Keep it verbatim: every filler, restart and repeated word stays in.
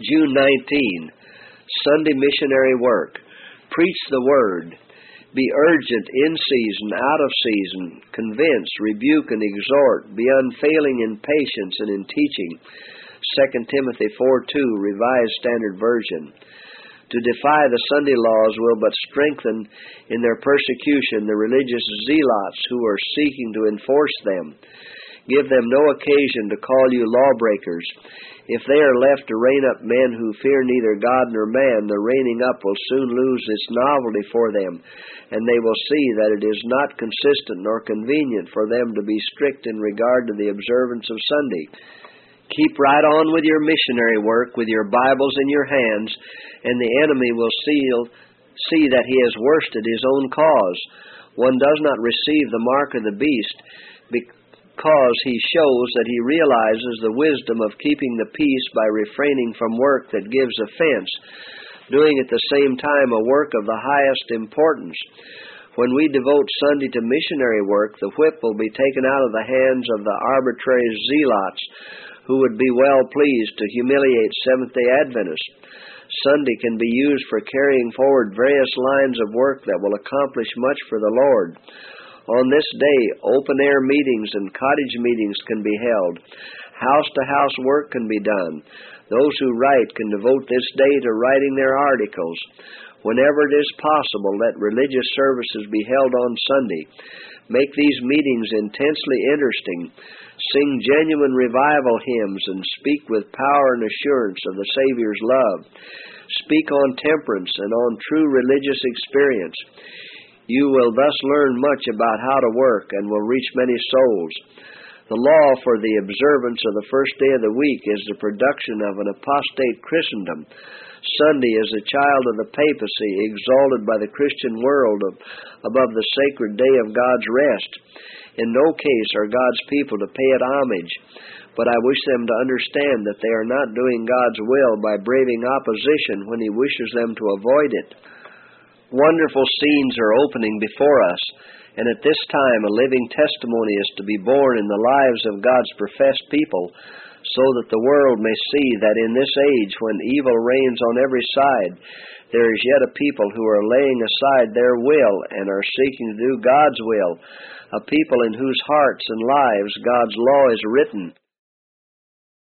June nineteenth, Sunday missionary work. Preach the word. Be urgent in season, out of season. Convince, rebuke, and exhort. Be unfailing in patience and in teaching. Second Timothy four two, Revised Standard Version. To defy the Sunday laws will but strengthen in their persecution the religious zealots who are seeking to enforce them. Give them no occasion to call you lawbreakers. If they are left to rein up men who fear neither God nor man, the reining up will soon lose its novelty for them, and they will see that it is not consistent nor convenient for them to be strict in regard to the observance of Sunday. Keep right on with your missionary work with your Bibles in your hands, and the enemy will see, see that he has worsted his own cause. One does not receive the mark of the beast because he shows that he realizes the wisdom of keeping the peace by refraining from work that gives offense, doing at the same time a work of the highest importance. When we devote Sunday to missionary work, the whip will be taken out of the hands of the arbitrary zealots who would be well pleased to humiliate Seventh-day Adventists. Sunday can be used for carrying forward various lines of work that will accomplish much for the Lord. On this day, open-air meetings and cottage meetings can be held. House-to-house work can be done. Those who write can devote this day to writing their articles. Whenever it is possible, let religious services be held on Sunday. Make these meetings intensely interesting. Sing genuine revival hymns and speak with power and assurance of the Savior's love. Speak on temperance and on true religious experience. You will thus learn much about how to work and will reach many souls. The law for the observance of the first day of the week is the production of an apostate Christendom. Sunday is the child of the papacy, exalted by the Christian world above the sacred day of God's rest. In no case are God's people to pay it homage, but I wish them to understand that they are not doing God's will by braving opposition when He wishes them to avoid it. Wonderful scenes are opening before us, and at this time a living testimony is to be borne in the lives of God's professed people, so that the world may see that in this age, when evil reigns on every side, there is yet a people who are laying aside their will and are seeking to do God's will, a people in whose hearts and lives God's law is written.